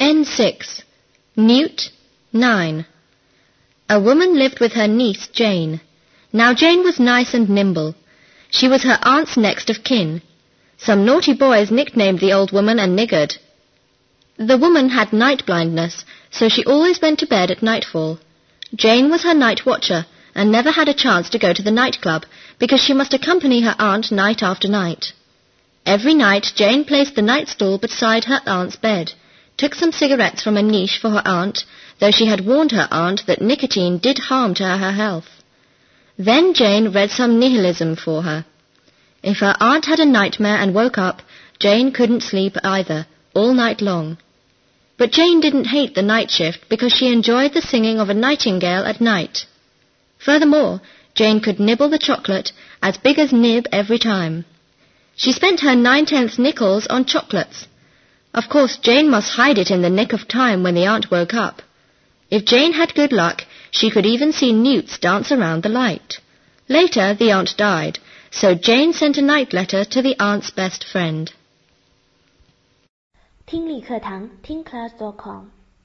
N6. Newt, 9. A woman lived with her niece Jane. Now Jane was nice and nimble. She was her aunt's next of kin. Some naughty boys nicknamed the old woman a niggard. The woman had night blindness, so she always went to bed at nightfall. Jane was her night watcher, and never had a chance to go to the nightclub, because she must accompany her aunt night after night. Every night Jane placed the night stool beside her aunt's bed, took some cigarettes from a niche for her aunt, though she had warned her aunt that nicotine did harm to her health. Then Jane read some nihilism for her. If her aunt had a nightmare and woke up, Jane couldn't sleep either, all night long. But Jane didn't hate the night shift because she enjoyed the singing of a nightingale at night. Furthermore, Jane could nibble the chocolate as big as nib every time. She spent her 9/10 nickels on chocolates. Of course, Jane must hide it in the nick of time when the aunt woke up. If Jane had good luck, she could even see newts dance around the light. Later, the aunt died, so Jane sent a night letter to the aunt's best friend. 听力课堂听class.com